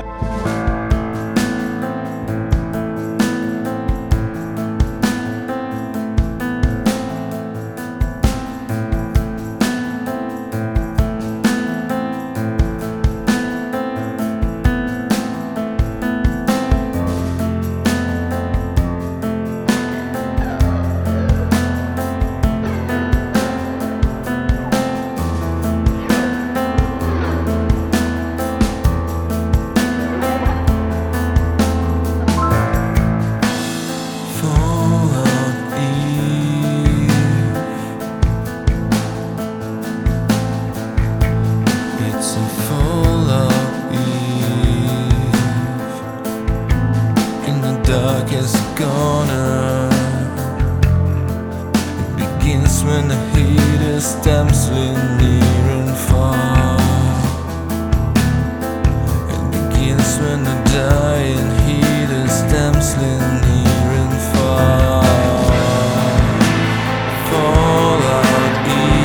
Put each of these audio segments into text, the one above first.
Darkest corner, it begins when the heat is damsling near and far. It begins when the dying heat is damsling near and far. Fallout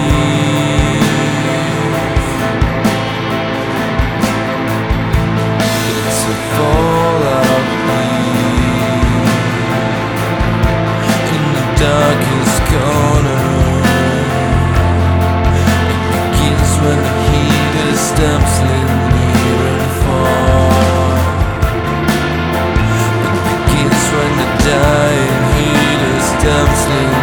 Eve. It's a fallout darkest corner. It begins when the heat is damsling near and far. It begins when the dying heat is damsling